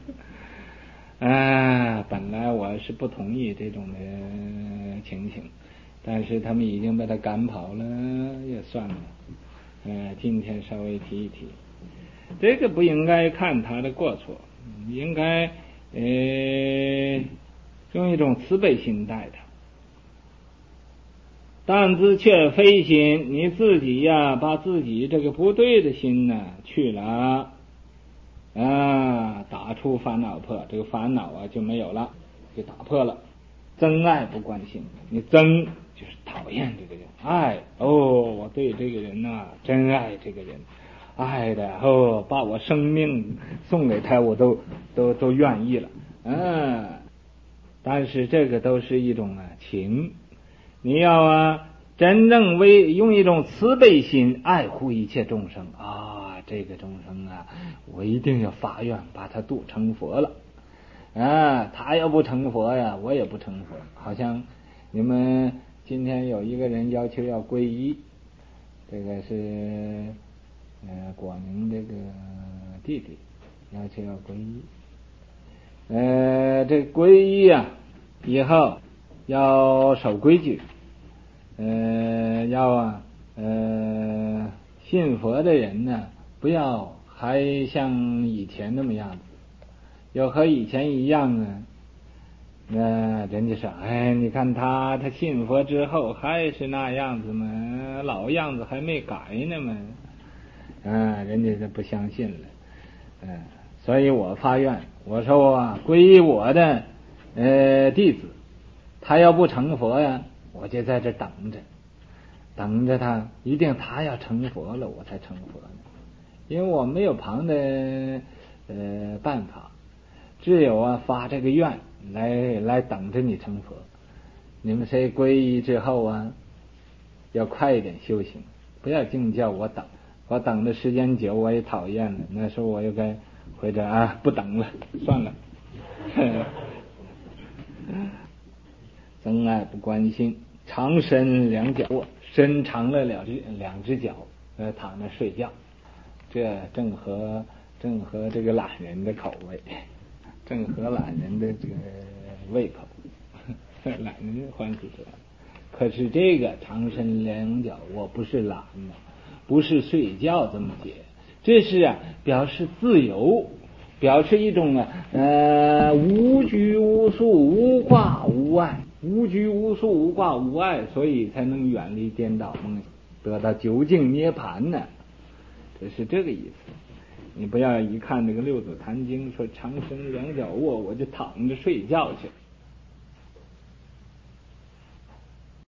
啊，本来我是不同意这种的情形，但是他们已经把他赶跑了，也算了。呃，今天稍微提一提，这个不应该看他的过错，应该呃用一种慈悲心待他。但知却非心，你自己呀，把自己这个不对的心呢去了啊，打出烦恼破，这个烦恼啊就没有了，就打破了。真爱不关心，你憎就是讨厌这个人，爱哦，我对这个人啊真爱这个人，爱的哦，把我生命送给他，我都都都愿意了。嗯，但是这个都是一种啊情，你要啊真正为用一种慈悲心爱护一切众生啊，这个众生啊，我一定要发愿把他度成佛了啊！他要不成佛呀，我也不成佛。好像你们今天有一个人要求要皈依，这个是呃果宁这个弟弟要求要皈依，呃这皈依啊以后要守规矩，呃要啊呃信佛的人呢不要还像以前那么样子，要和以前一样呢，那人家说哎你看他他信佛之后还是那样子嘛，老样子还没改呢嘛，啊人家就不相信了。嗯、呃，所以我发愿，我说啊皈依我的呃弟子，他要不成佛呀，我就在这等着等着他，一定他要成佛了我才成佛呢，因为我没有旁的呃办法，只有啊发这个愿来来等着你成佛。你们谁皈依之后啊要快一点修行，不要净叫我等，我等的时间久我也讨厌了，那时候我又该回着啊不等了算了真爱不关心，长伸两脚卧，伸长了两只两只脚呃躺着睡觉，这正合正合这个懒人的口味，正合懒人的这个胃口懒人欢喜说，可是这个长伸两脚卧不是懒的，不是睡觉这么解，这是啊表示自由，表示一种啊呃无拘无束无挂无碍，无拘无束无挂无碍，所以才能远离颠倒梦，得到究竟涅槃呢，这是这个意思。你不要一看这个六祖坛经说长伸两脚卧我就躺着睡觉去，